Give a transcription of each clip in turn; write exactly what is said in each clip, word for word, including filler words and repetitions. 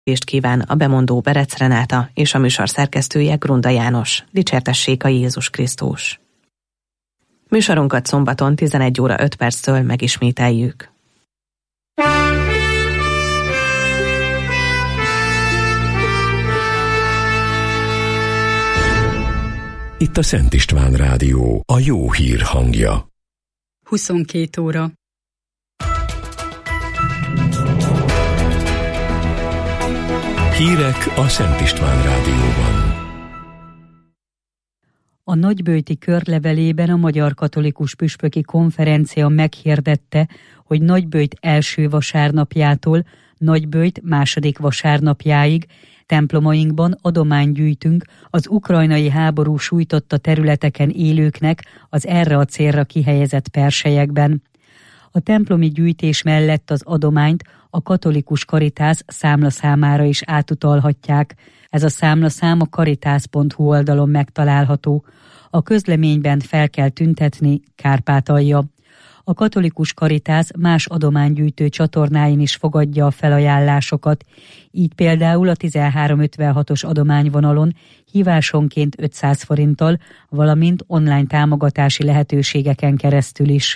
Kíván a bemondó Berec Renáta és a műsor szerkesztője Grunda János. Dicsértessék a Jézus Krisztus. Műsorunkat szombaton tizenegy óra öt perctől megismételjük. Itt a Szent István Rádió, a jó hír hangja. huszonkét óra. Hírek a Szent István Rádióban. A nagyböjti körlevelében a Magyar Katolikus Püspöki Konferencia meghirdette, hogy Nagyböjt első vasárnapjától Nagyböjt második vasárnapjáig templomainkban adományt gyűjtünk az ukrajnai háború sújtotta területeken élőknek az erre a célra kihelyezett perselyekben. A templomi gyűjtés mellett az adományt a katolikus Karitász számlaszámára is átutalhatják. Ez a számlaszám a karitász pont hu oldalon megtalálható. A közleményben fel kell tüntetni Kárpátalja. A katolikus Karitász más adománygyűjtő csatornáin is fogadja a felajánlásokat. Így például a tizenhárom ötvenhatos adományvonalon hívásonként ötszáz forinttal, valamint online támogatási lehetőségeken keresztül is.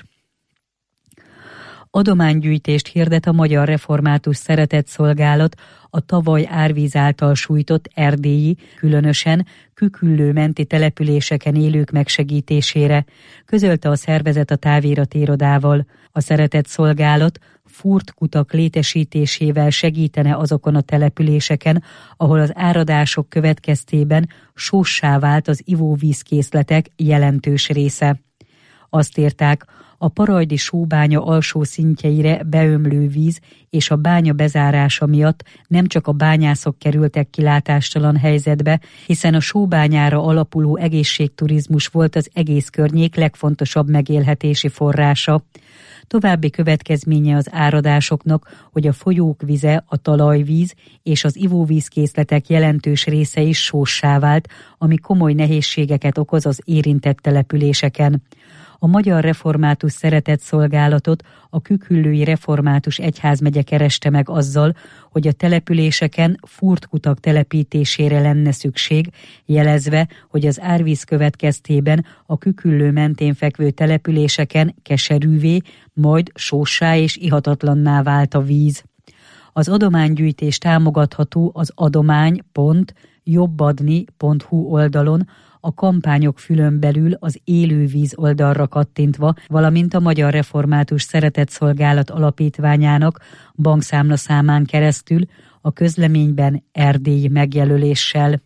Adománygyűjtést hirdet a Magyar Református Szeretetszolgálat a tavaly árvíz által sújtott erdélyi, különösen Küküllő menti településeken élők megsegítésére, közölte a szervezet a táviratirodával. A Szeretetszolgálat furtkutak létesítésével segítene azokon a településeken, ahol az áradások következtében sóssá vált az ivóvízkészletek jelentős része. Azt írták, a parajdi sóbánya alsó szintjeire beömlő víz és a bánya bezárása miatt nem csak a bányászok kerültek kilátástalan helyzetbe, hiszen a sóbányára alapuló egészségturizmus volt az egész környék legfontosabb megélhetési forrása. További következménye az áradásoknak, hogy a folyók vize, a talajvíz és az ivóvízkészletek jelentős része is sóssá vált, ami komoly nehézségeket okoz az érintett településeken. A Magyar Református Szeretetszolgálatot a Küküllői Református Egyházmegye kereste meg azzal, hogy a településeken furtkutak telepítésére lenne szükség, jelezve, hogy az árvíz következtében a Küküllő mentén fekvő településeken keserűvé, majd sóssá és ihatatlanná vált a víz. Az adománygyűjtés támogatható az adomány pont jobbadni pont hu oldalon, a kampányok fülön belül az élővíz oldalra kattintva, valamint a Magyar Református Szeretetszolgálat alapítványának bankszámlaszámán keresztül, a közleményben Erdély megjelöléssel.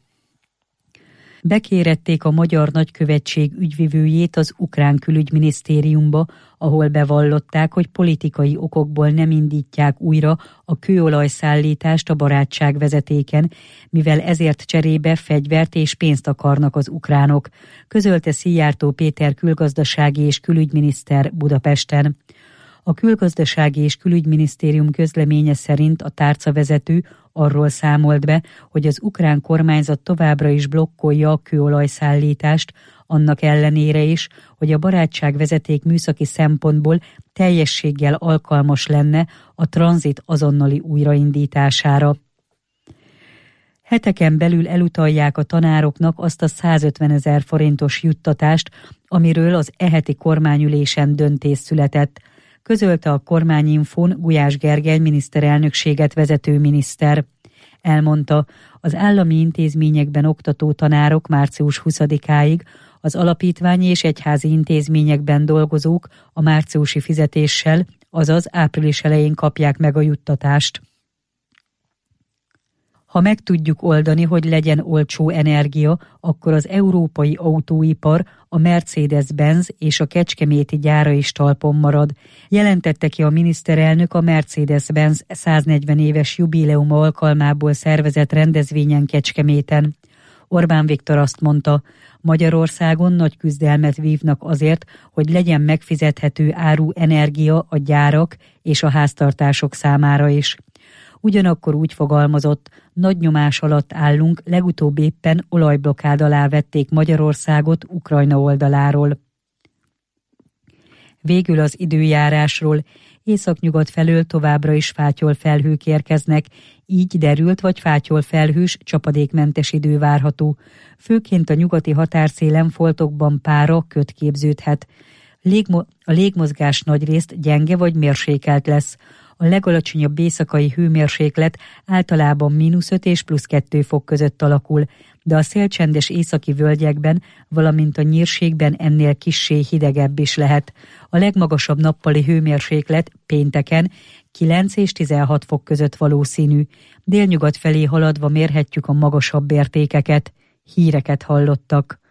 Bekérették a Magyar Nagykövetség ügyvivőjét az ukrán külügyminisztériumba, ahol bevallották, hogy politikai okokból nem indítják újra a kőolajszállítást a barátság vezetéken, mivel ezért cserébe fegyvert és pénzt akarnak az ukránok, közölte Szijjártó Péter külgazdasági és külügyminiszter Budapesten. A külgazdasági és külügyminisztérium közleménye szerint a tárcavezető arról számolt be, hogy az ukrán kormányzat továbbra is blokkolja a kőolajszállítást, annak ellenére is, hogy a barátság vezeték műszaki szempontból teljességgel alkalmas lenne a tranzit azonnali újraindítására. Heteken belül elutalják a tanároknak azt a százötvenezer forintos juttatást, amiről az e heti kormányülésen döntés született, közölte a Kormányinfón Gulyás Gergely miniszterelnökséget vezető miniszter. Elmondta, az állami intézményekben oktató tanárok március huszadikáig, az alapítványi és egyházi intézményekben dolgozók a márciusi fizetéssel, azaz április elején kapják meg a juttatást. Ha meg tudjuk oldani, hogy legyen olcsó energia, akkor az európai autóipar, a Mercedes-Benz és a kecskeméti gyára is talpon marad, jelentette ki a miniszterelnök a Mercedes-Benz száznegyven éves jubileuma alkalmából szervezett rendezvényen Kecskeméten. Orbán Viktor azt mondta, Magyarországon nagy küzdelmet vívnak azért, hogy legyen megfizethető áru energia a gyárak és a háztartások számára is. Ugyanakkor úgy fogalmazott, nagy nyomás alatt állunk, legutóbb éppen olajblokkád alá vették Magyarországot Ukrajna oldaláról. Végül az időjárásról. Északnyugat felől továbbra is fátyol felhők érkeznek, így derült vagy fátyol felhős, csapadékmentes idő várható. Főként a nyugati határszélen foltokban pára, köd képződhet. Légmo- a légmozgás nagyrészt gyenge vagy mérsékelt lesz. A legalacsonyabb éjszakai hőmérséklet általában mínusz öt és plusz kettő fok között alakul, de a szélcsendes északi völgyekben, valamint a nyírségben ennél kissé hidegebb is lehet. A legmagasabb nappali hőmérséklet pénteken kilenc és tizenhat fok között valószínű. Délnyugat felé haladva mérhetjük a magasabb értékeket. Híreket hallottak.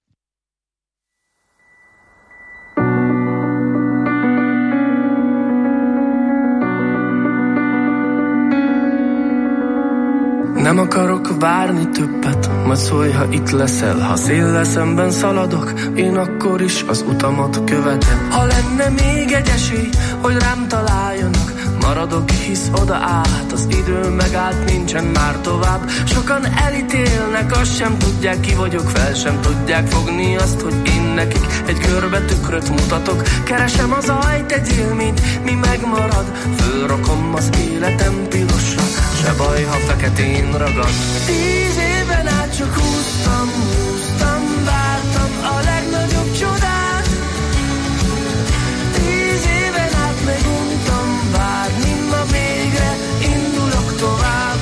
Nem akarok várni többet, majd szólj, ha itt leszel. Ha széllel szemben szaladok, én akkor is az utamat követem. Ha lenne még egy esély, hogy rám találjanak, maradok, hisz oda át, az idő megállt, nincsen már tovább. Sokan elítélnek, azt sem tudják, ki vagyok, fel sem tudják fogni azt, hogy én nekik egy körbe tükröt mutatok. Keresem az ajt, egy élményt, mi megmarad, fölrakom az életem pilosra, se baj, ha feketén ragad. Tíz éven át csak húztam, húztam, vártam a legnagyobb csodát. Tíz éven át meguntam várni, ma végre indulok tovább.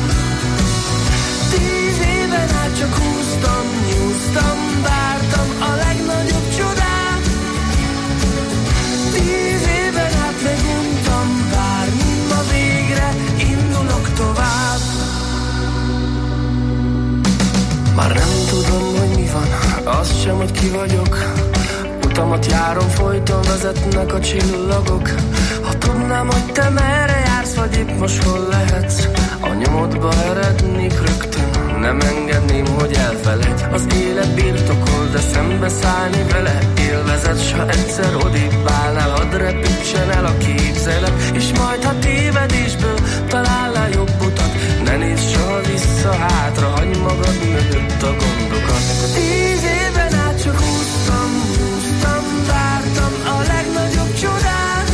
Tíz éven át csak húztam, húztam, vártam a legnagyobb csodát. Tíz éven át meguntam várni, ma végre indulok tovább. Már nem tudom, hogy mi van, azt sem, hogy ki vagyok. Utamat járom, folyton vezetnek a csillagok. Ha tudnám, hogy te merre jársz, vagy épp most hol lehetsz, a nyomodba erednék rögtön, nem engedném, hogy elfeledj. Az élet birtokol, de szembeszállni vele élvezet. S ha egyszer odébb állnál, hadd repítsen el a képzelet, és majd ha tévedésből találnál jobb utat, ne nézz soha vissza hátra, hagyd magad mögött a gondokat. Tíz éven át csak húztam, húztam, vártam a legnagyobb csodát.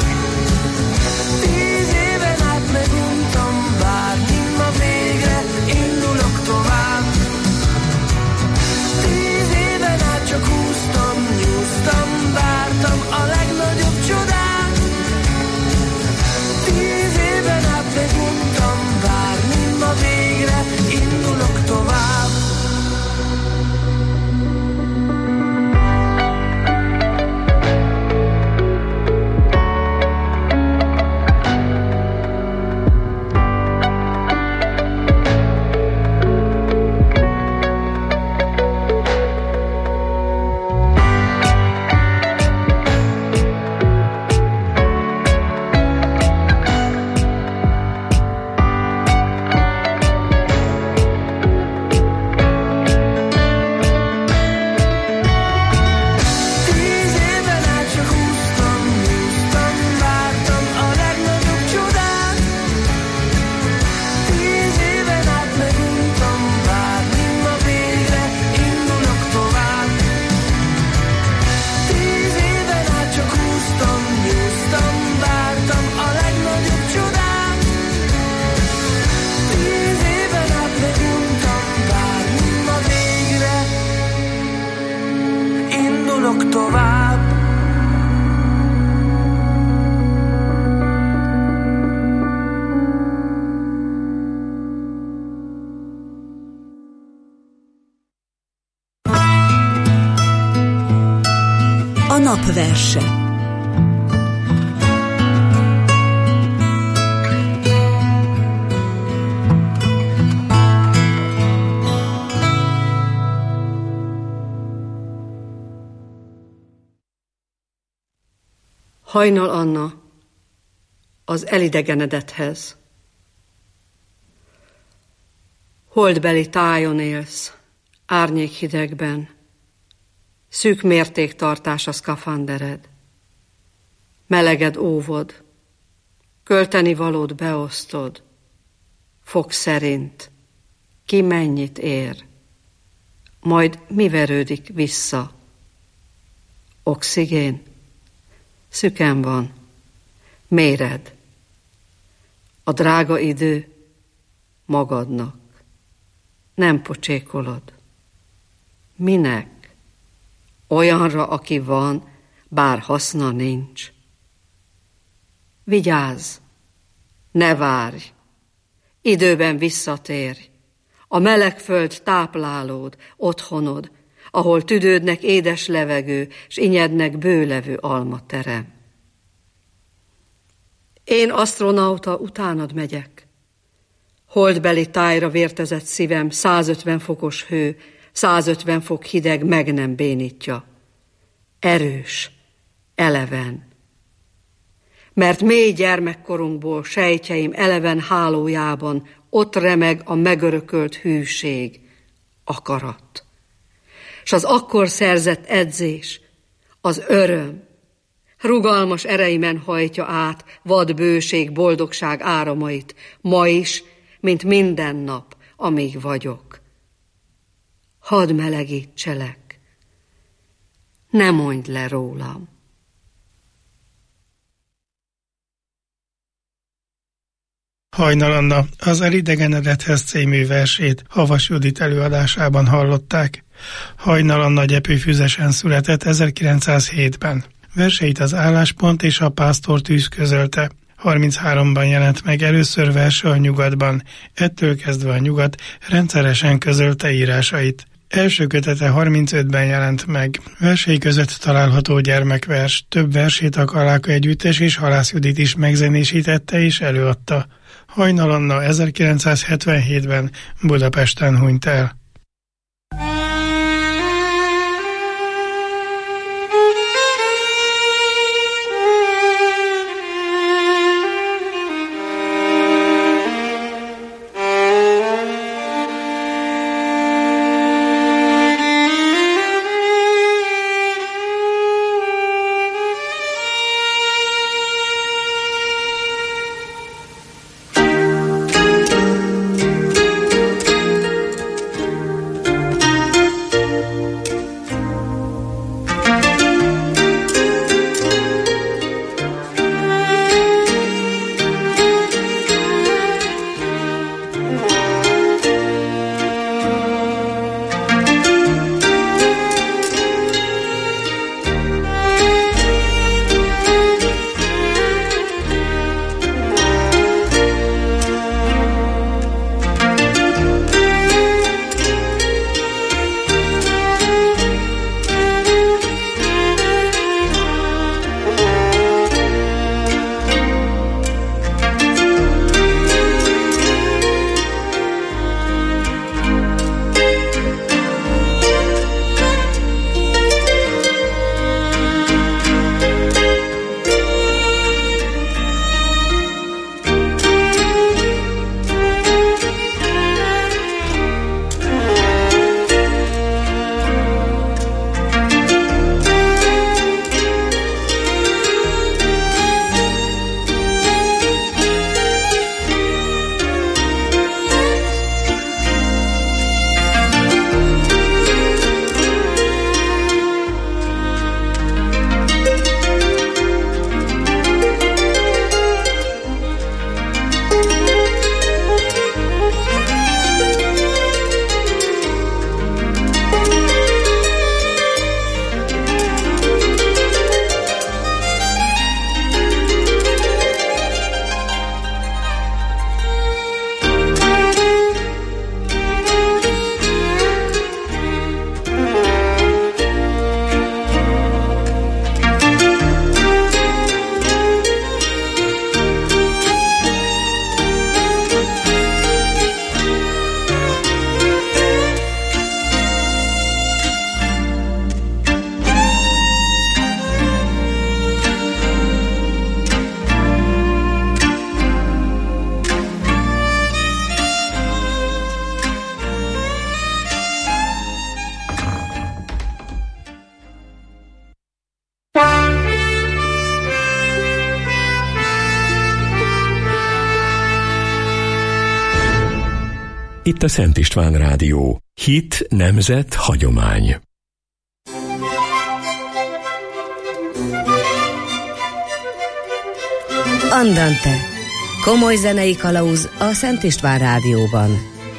Tíz éven át meguntam várni, ma végre indulok tovább. Tíz éven át csak húztam, húztam, vártam a legnagyobb csodát. Tíz éven át meguntam várni, ma végre indulok tovább. Napverse. Hajnal Anna, az elidegenedethez. Holdbeli tájon élsz, árnyékhidegben, szűk mértéktartás a szkafandered. Meleged óvod, költeni valód beosztod, fog szerint, ki mennyit ér, majd mi verődik vissza. Oxigén, szüken van, méred. A drága idő magadnak. Nem pocsékolod. Minek? Olyanra, aki van, bár haszna nincs. Vigyázz, ne várj, időben visszatérj. A meleg föld táplálód, otthonod, ahol tüdődnek édes levegő, s inyednek bőlevő almaterem. Én, asztronauta, utánad megyek. Holdbeli tájra vértezett szívem, százötven fokos hő, százötven fok hideg meg nem bénítja. Erős, eleven. Mert mély gyermekkorunkból sejtjeim eleven hálójában ott remeg a megörökölt hűség, akarat. S az akkor szerzett edzés, az öröm, rugalmas ereimen hajtja át vad bőség, boldogság áramait, ma is, mint minden nap, amíg vagyok. Hadd melegítselek, ne mondj le rólam. Hajnal Anna az Elidegenedethez című versét Havas Judit előadásában hallották. Hajnal Anna Gyepőfüzesen született ezerkilencszázhétben. Verseit az Álláspont és a Pásztor Tűz közölte. harmincháromban jelent meg először verse a Nyugatban, ettől kezdve a Nyugat rendszeresen közölte írásait. Első kötete harmincötben jelent meg. Versei között található gyermekvers, több versét a Kaláka Együttes és Halász Judit is megzenésítette és előadta. Hajnal Anna ezerkilencszázhetvenhétben Budapesten hunyt el. Itt a Szent István Rádió. Hit, nemzet, hagyomány. Andante. Komoly zenei kalauz a Szent István Rádióban.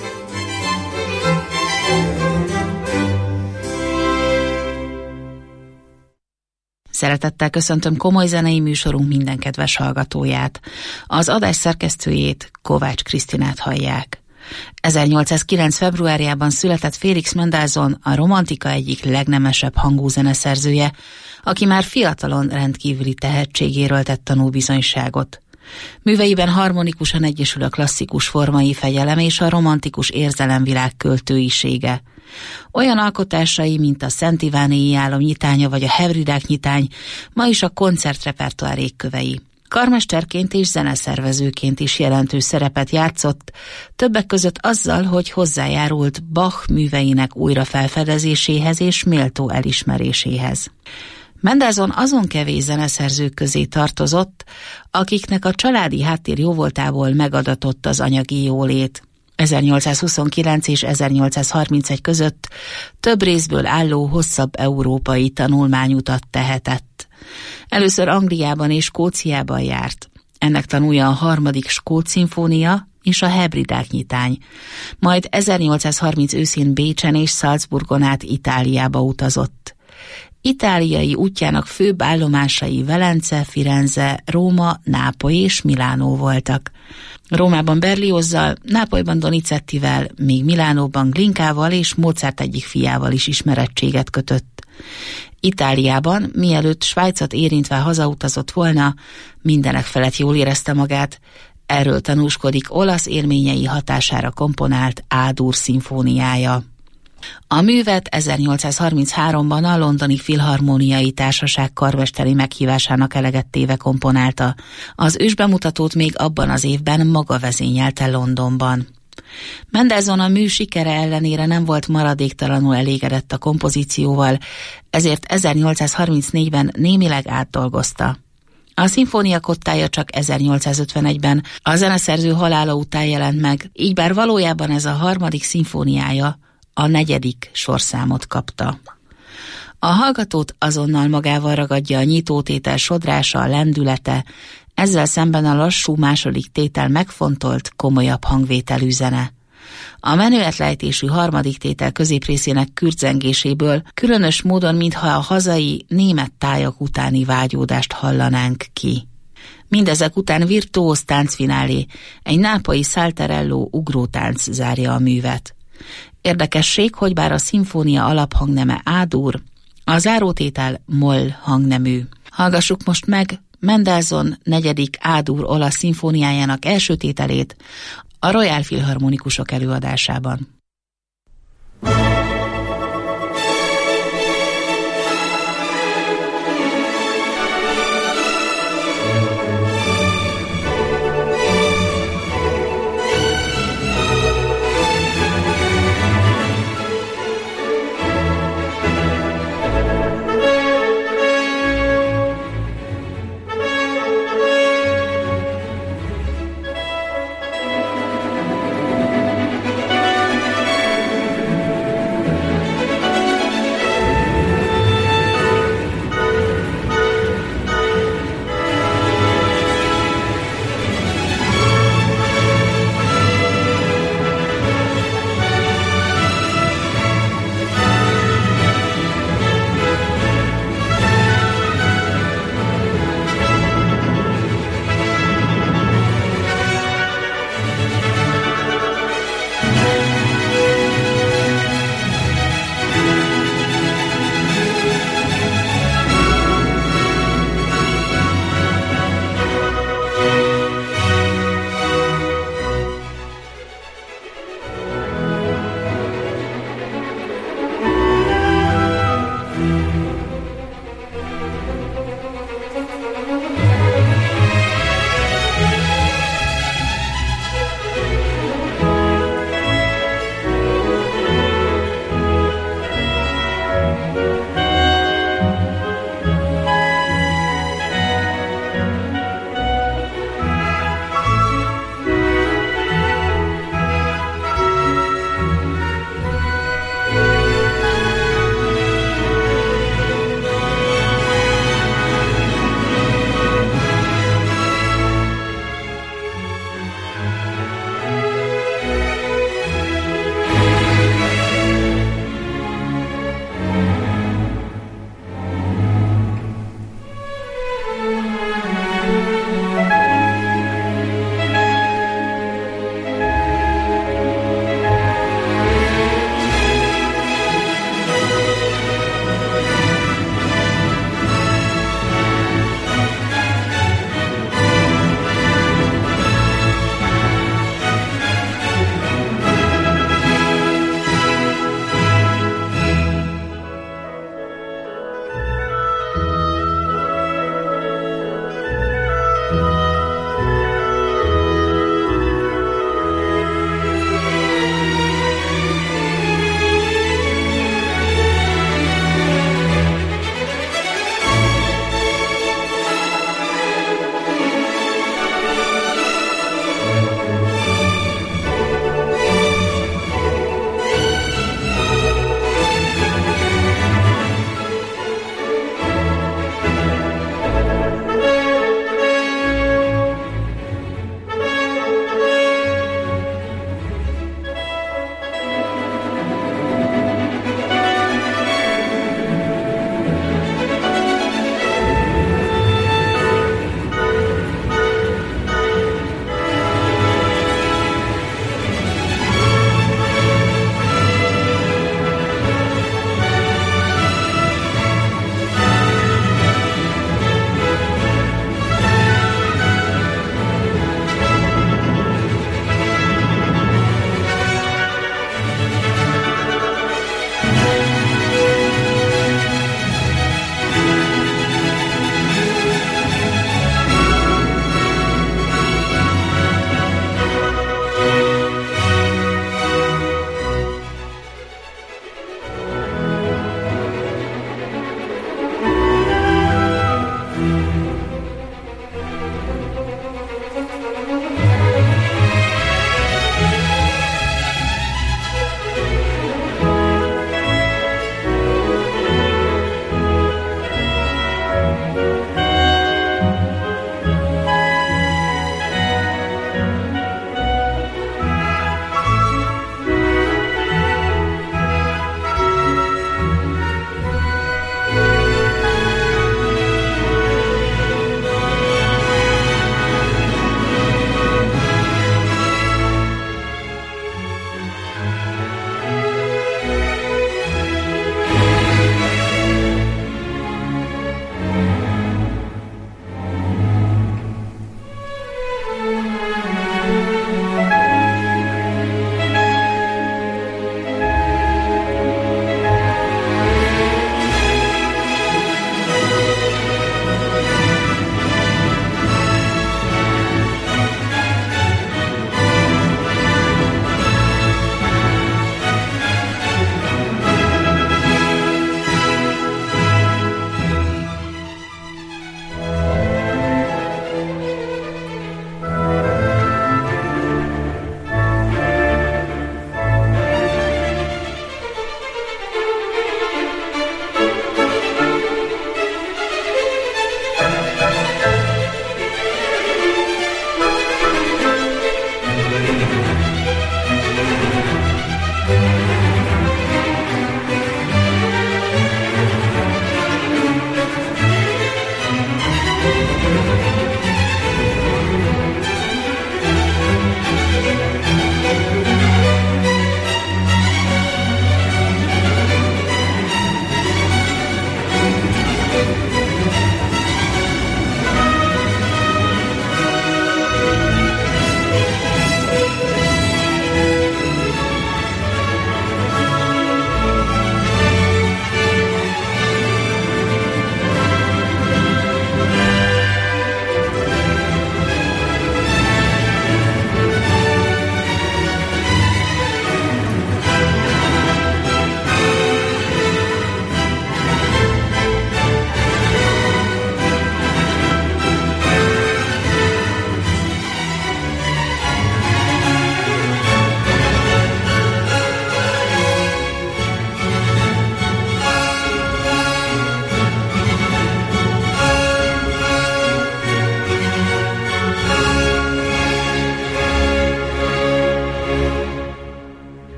Szeretettel köszöntöm komoly zenei műsorunk minden kedves hallgatóját. Az adás szerkesztőjét, Kovács Krisztinát hallják. ezernyolcszázkilenc. februárjában született Félix Mendelssohn, a romantika egyik legnemesebb hangú zeneszerzője, aki már fiatalon rendkívüli tehetségéről tett tanúbizonyságot. Műveiben harmonikusan egyesül a klasszikus formai fegyelem és a romantikus érzelemvilág költőisége. Olyan alkotásai, mint a Szent Ivánéi álom nyitánya vagy a Hebridák nyitány, ma is a koncertrepertoár égkövei. Karmesterként és zeneszervezőként is jelentős szerepet játszott, többek között azzal, hogy hozzájárult Bach műveinek újrafelfedezéséhez és méltó elismeréséhez. Mendelssohn azon kevés zeneszerzők közé tartozott, akiknek a családi háttér jóvoltából megadatott az anyagi jólét. ezernyolcszázhuszonkilenc és ezernyolcszázharmincegy között több részből álló hosszabb európai tanulmányutat tehetett. Először Angliában és Skóciában járt. Ennek tanulja a harmadik skót szimfónia és a Hebridák nyitány. Majd ezernyolcszázharminc őszén Bécsen és Salzburgon át Itáliába utazott. Itáliai útjának főbb állomásai Velence, Firenze, Róma, Nápoly és Milánó voltak. Rómában Berliozzal, Nápolyban Donizettivel, míg Milánóban Glinkával és Mozart egyik fiával is ismerettséget kötött. Itáliában, mielőtt Svájcot érintve hazautazott volna, mindenek felett jól érezte magát. Erről tanúskodik olasz élményei hatására komponált A-dur szimfóniája. A művet ezernyolcszázharminchárom-ban a Londoni Filharmóniai Társaság karmesteri meghívásának eleget téve komponálta. Az ősbemutatót még abban az évben maga vezényelte Londonban. Mendelssohn a mű sikere ellenére nem volt maradéktalanul elégedett a kompozícióval, ezért ezernyolcszázharmincnégyben némileg átdolgozta. A szimfónia kottája csak ezernyolcszázötvenegyben a zeneszerző halála után jelent meg, így bár valójában ez a harmadik szimfóniája, a negyedik sorszámot kapta. A hallgatót azonnal magával ragadja a nyitótétel sodrása, lendülete, ezzel szemben a lassú második tétel megfontolt, komolyabb hangvételű zene. A menőetlejtésű harmadik tétel középrészének kürtzengéséből különös módon, mintha a hazai, német tájak utáni vágyódást hallanánk ki. Mindezek után virtuóz táncfinálé, egy nápolyi salterello ugrótánc zárja a művet. Érdekesség, hogy bár a szimfónia alaphangneme A-dur, a zárótétel moll hangnemű. Hallgassuk most meg Mendelssohn negyedik A-dur olasz szimfóniájának első tételét a Royal Filharmonikusok előadásában.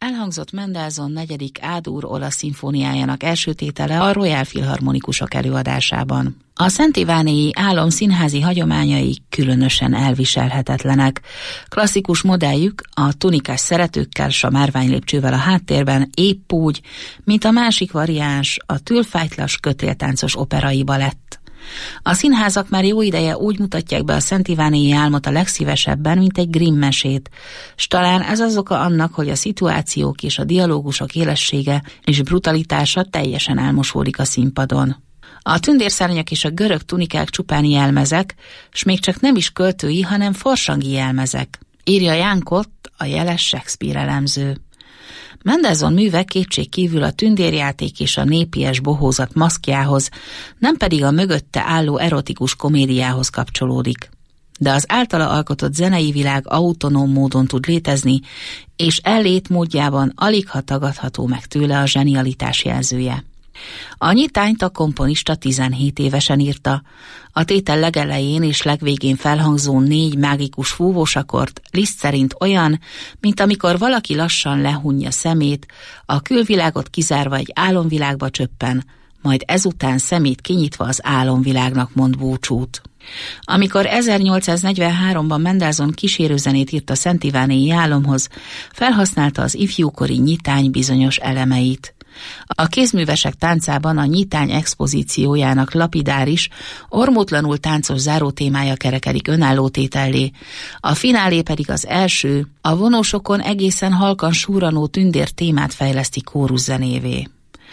Elhangzott Mendelssohn negyedik A-dur olasz szimfóniájának első tétele a Royal Philharmonikusok előadásában. A Szent Ivánéi álom színházi hagyományai különösen elviselhetetlenek. Klasszikus modelljük a tunikás szeretőkkel s a márványlépcsővel a háttérben épp úgy, mint a másik variáns, a tülfájtlas kötéltáncos operai balett. A színházak már jó ideje úgy mutatják be a Szent Ivánéi álmot a legszívesebben, mint egy Grimm mesét, s talán ez az oka annak, hogy a szituációk és a dialógusok élessége és brutalitása teljesen elmosódik a színpadon. A tündérszárnyak és a görög tunikák csupán jelmezek, s még csak nem is költői, hanem farsangi jelmezek, írja Jan Kott, a jeles Shakespeare elemző. Mendelssohn műve kétség kívül a tündérjáték és a népies bohózat maszkjához, nem pedig a mögötte álló erotikus komédiához kapcsolódik. De az általa alkotott zenei világ autonóm módon tud létezni, és ellétmódjában aligha tagadható meg tőle a zsenialitás jelzője. A nyitányt a komponista tizenhét évesen írta. A tétel legelején és legvégén felhangzó négy mágikus fúvósakord Liszt szerint olyan, mint amikor valaki lassan lehunja szemét, a külvilágot kizárva egy álomvilágba csöppen, majd ezután szemét kinyitva az álomvilágnak mond búcsút. Amikor ezernyolcszáznegyvenháromban Mendelssohn kísérőzenét írt a Szent Ivánéi álomhoz, felhasználta az ifjúkori nyitány bizonyos elemeit. A kézművesek táncában a nyitány expozíciójának lapidáris, ormótlanul táncos zárótémája kerekedik önálló tétellé, a finálé pedig az első, a vonósokon egészen halkan súranó tündér témát fejleszti kóruszenévé.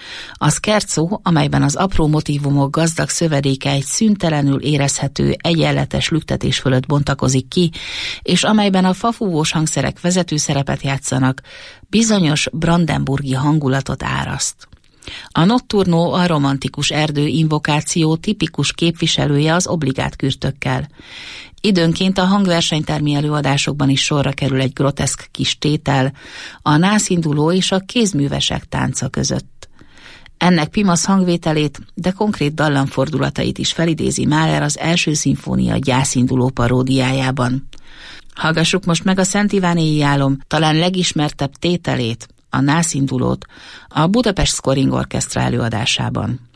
A scherzo, amelyben az apró motívumok gazdag szövedéke egy szüntelenül érezhető, egyenletes lüktetés fölött bontakozik ki, és amelyben a fafúvós hangszerek vezető szerepet játszanak, bizonyos brandenburgi hangulatot áraszt. A notturno, a romantikus erdő invokáció tipikus képviselője az obligát kürtökkel. Időnként a hangversenytermi előadásokban is sorra kerül egy groteszk kis tétel, a nászinduló és a kézművesek tánca között. Ennek pimasz hangvételét, de konkrét dallamfordulatait is felidézi Mahler az első szimfónia gyászinduló paródiájában. Hallgassuk most meg a Szent Ivánéi álom talán legismertebb tételét, a nászindulót, a Budapest Scoring Orchestra előadásában.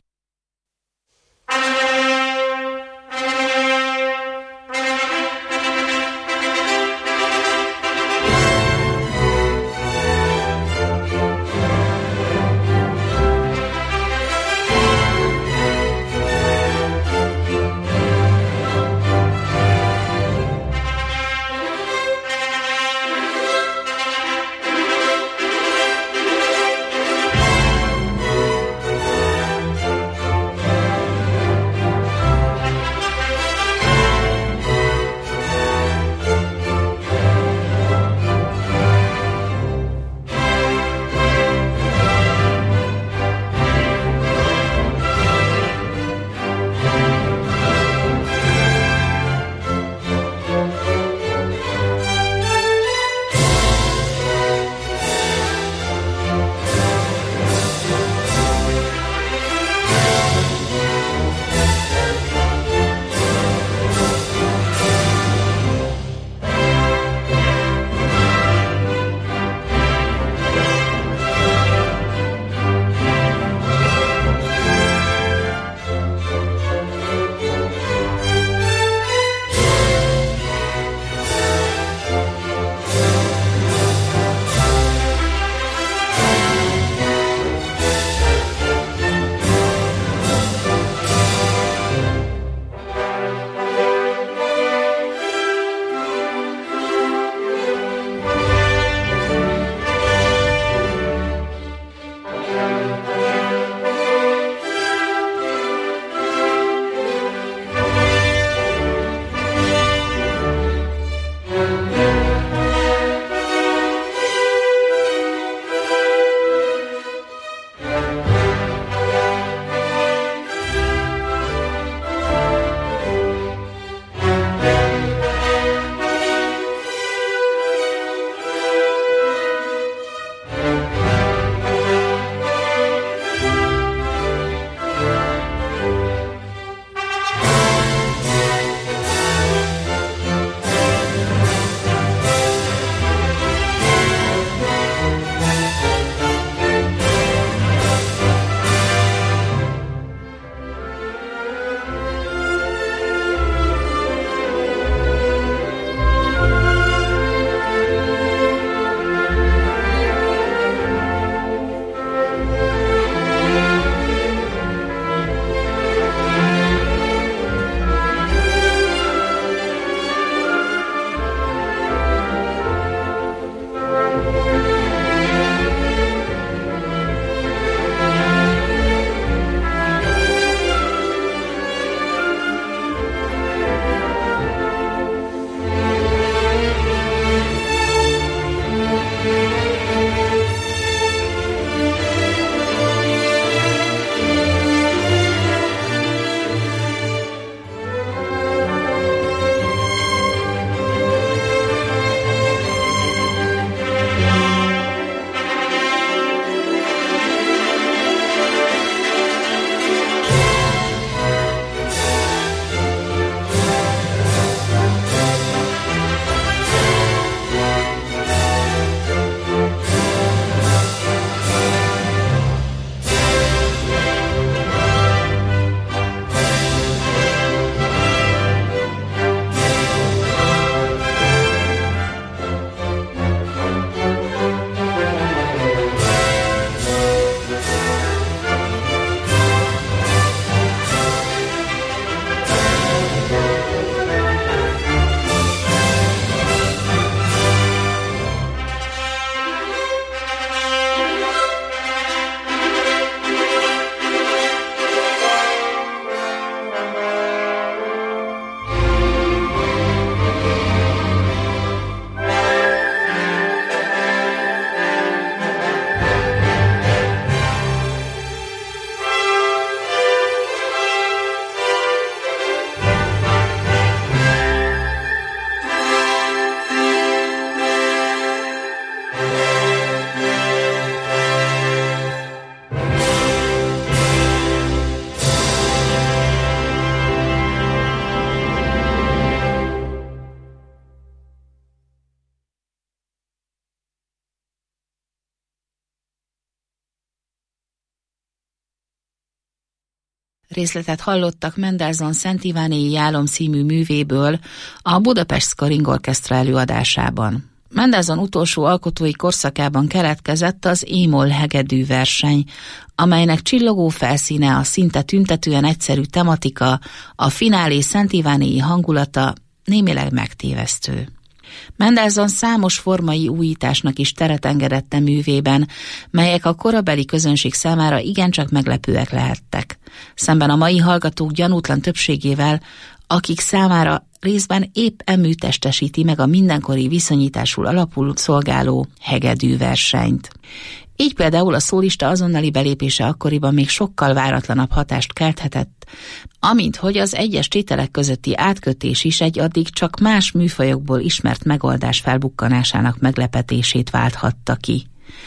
részletet hallottak Mendelssohn Szent Ivánéi Jálom című művéből a Budapest Scoring Orchestra előadásában. Mendelssohn utolsó alkotói korszakában keletkezett az é-moll hegedű verseny, amelynek csillogó felszíne, a szinte tüntetően egyszerű tematika, a finálé Szent Ivánéi hangulata némileg megtévesztő. Mendelssohn számos formai újításnak is teret engedett a művében, melyek a korabeli közönség számára igencsak meglepőek lehettek, szemben a mai hallgatók gyanútlan többségével, akik számára részben épp emű testesíti meg a mindenkori viszonyításul alapul szolgáló hegedű versenyt. Így például a szólista azonnali belépése akkoriban még sokkal váratlanabb hatást kelthetett, amint hogy az egyes tételek közötti átkötés is egy addig csak más műfajokból ismert megoldás felbukkanásának meglepetését válthatta ki.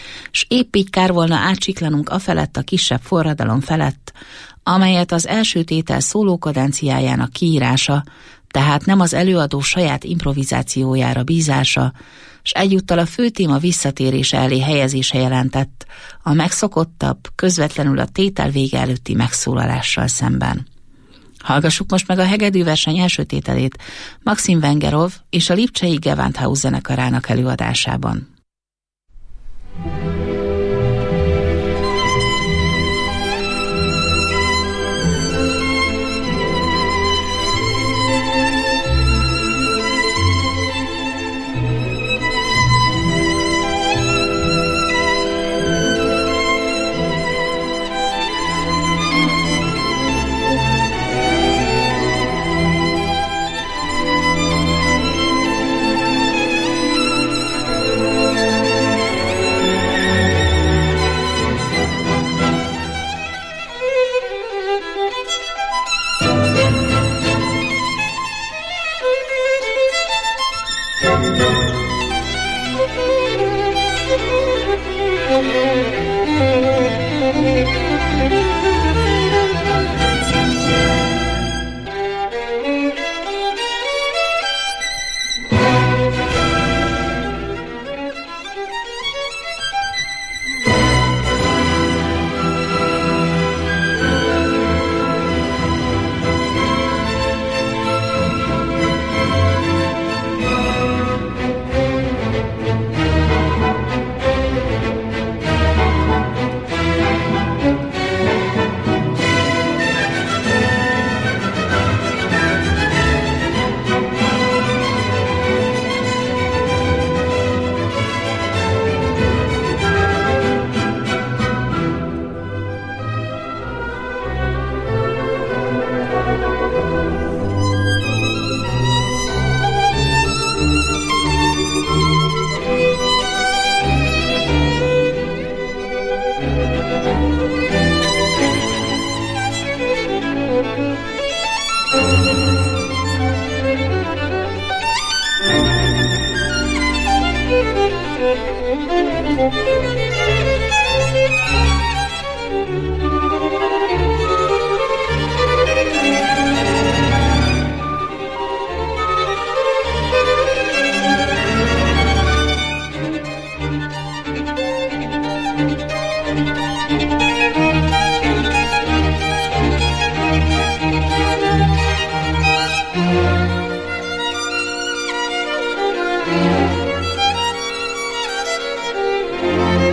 S épp így kár volna átsiklanunk afelett a kisebb forradalom felett, amelyet az első tétel szólókadenciájának kiírása, tehát nem az előadó saját improvizációjára bízása, s egyúttal a főtéma visszatérése elé helyezése jelentett, a megszokottabb, közvetlenül a tétel vége előtti megszólalással szemben. Hallgassuk most meg a hegedűverseny első tételét Maxim Vengerov és a Lipcsei Gewandhaus zenekarának előadásában. Thank you.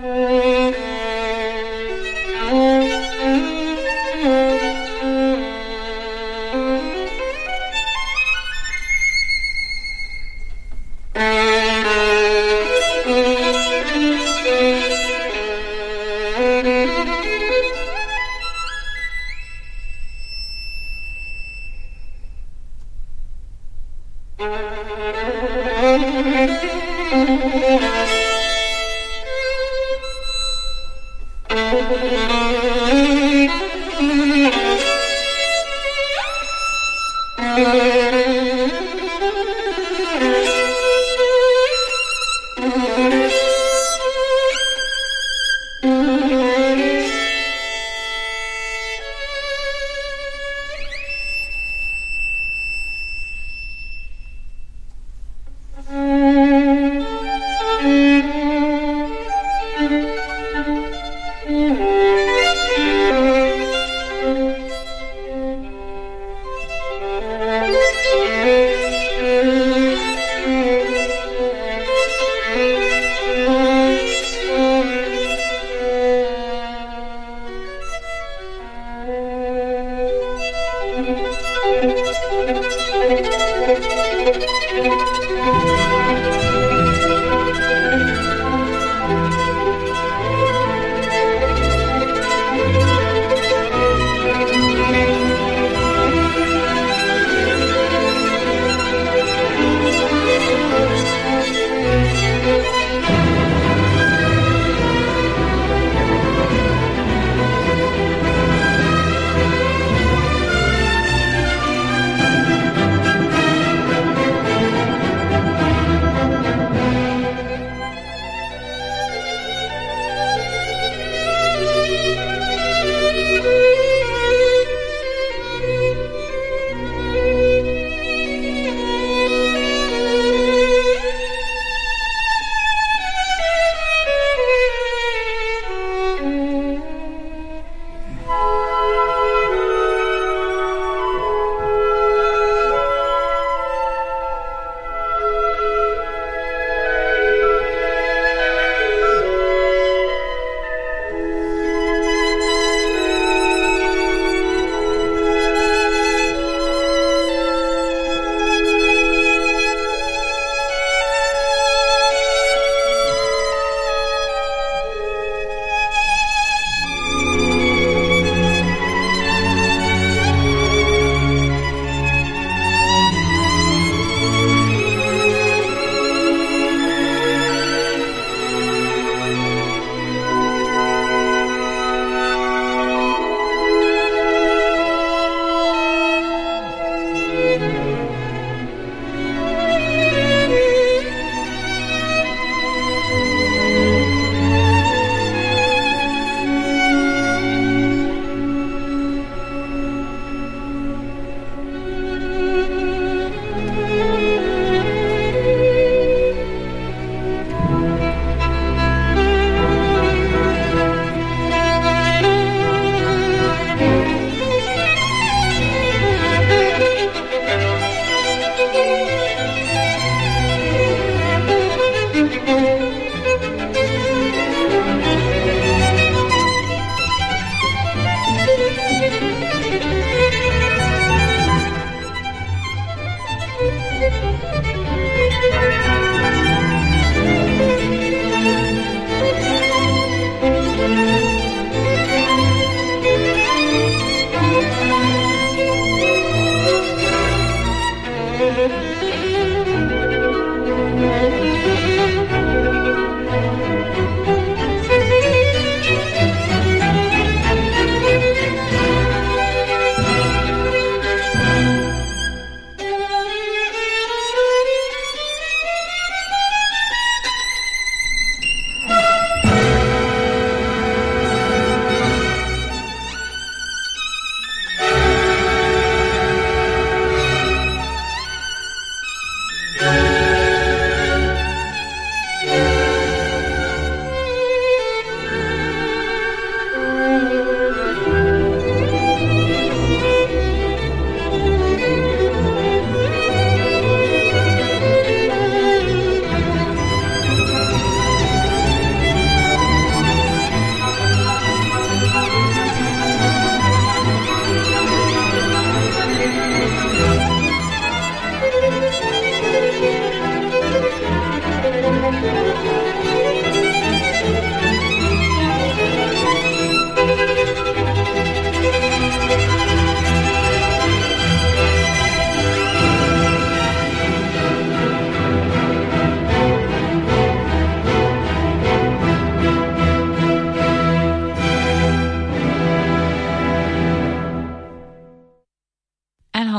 Thank you.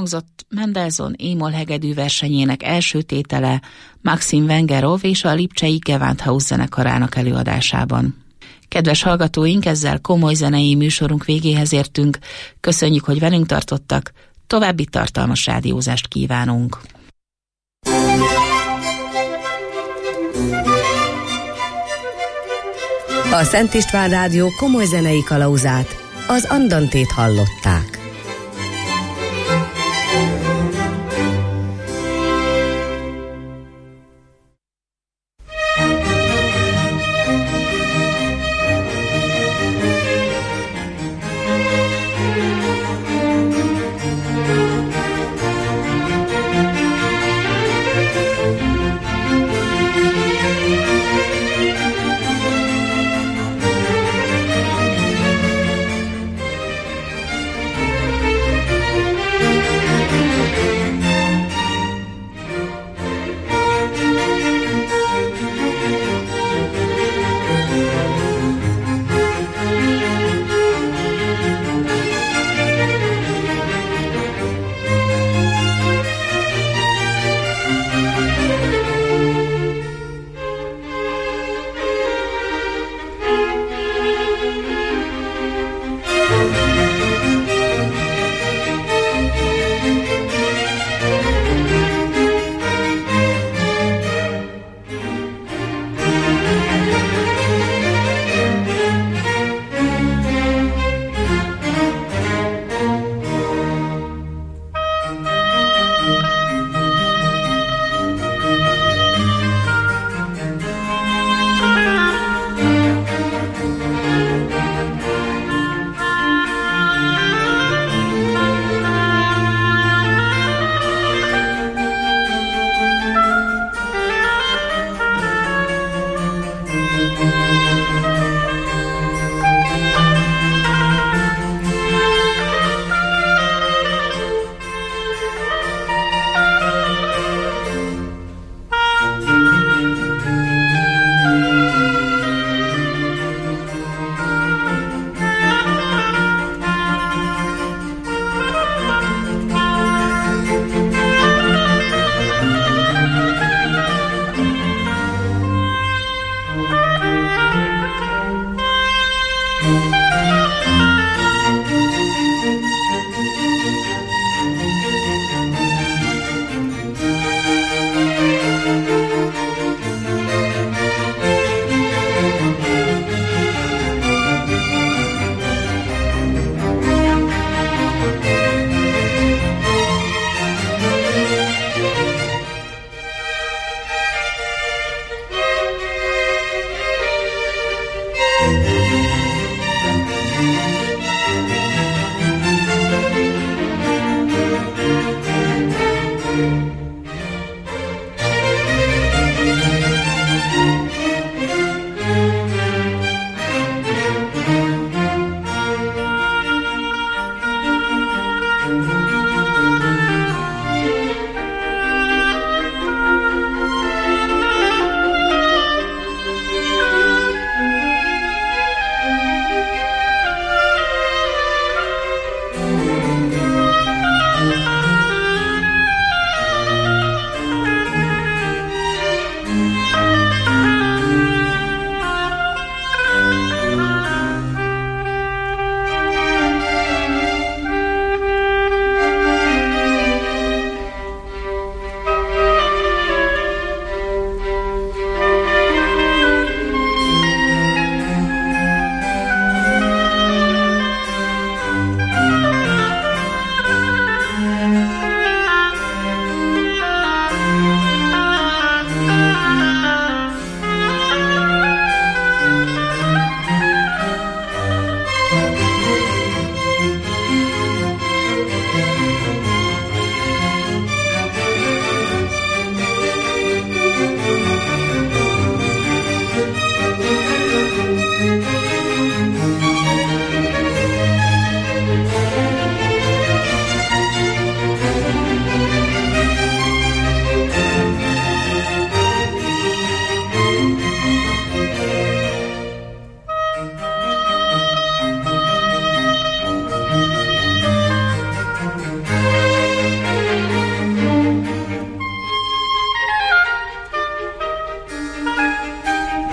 elhangzott Mendelssohn émol hegedű versenyének első tétele Maxim Vengerov és a lipcsei Gewandhaus zenekarának előadásában. Kedves hallgatóink, ezzel komoly zenei műsorunk végéhez értünk. Köszönjük, hogy velünk tartottak, további tartalmas rádiózást kívánunk. A Szent István Rádió komoly zenei kalauzát, az Andantét hallották.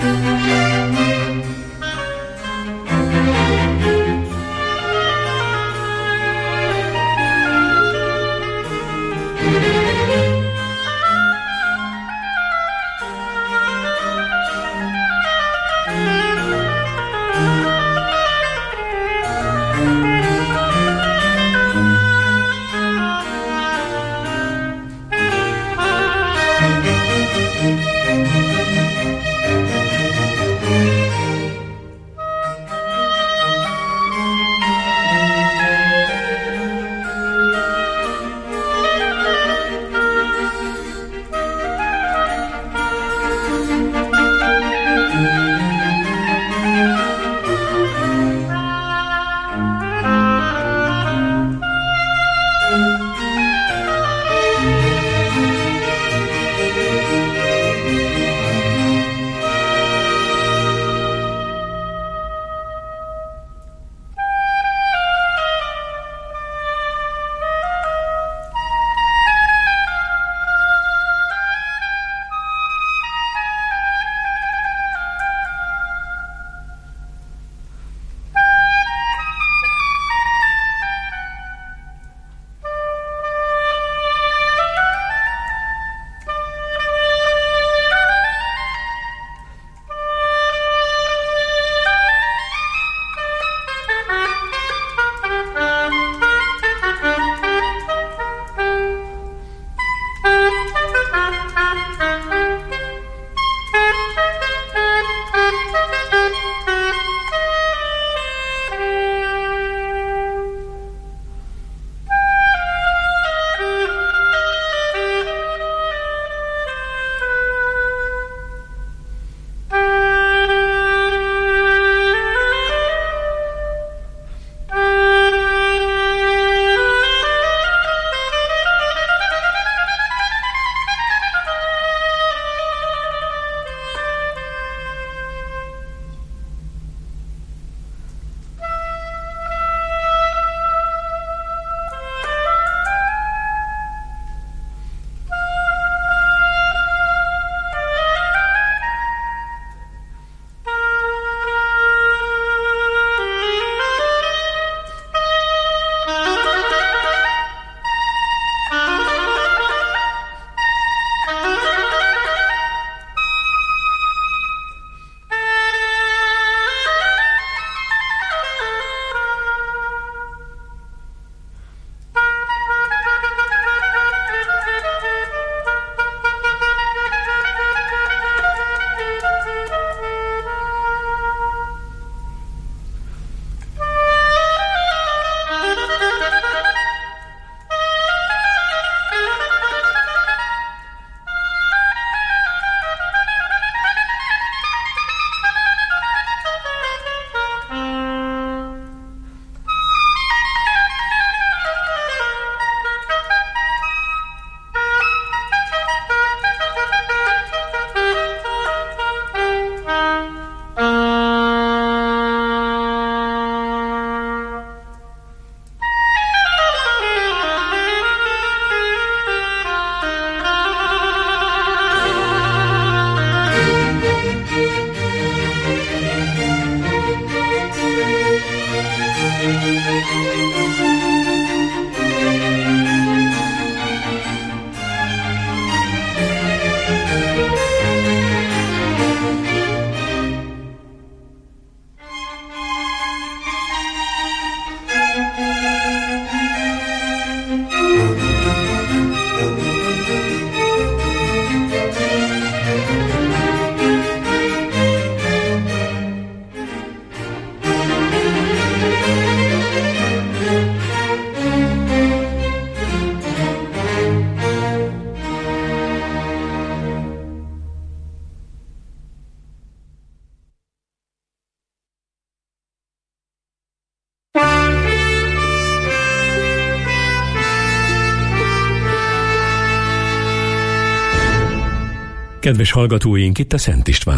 Kedves hallgatóink, itt a Szent István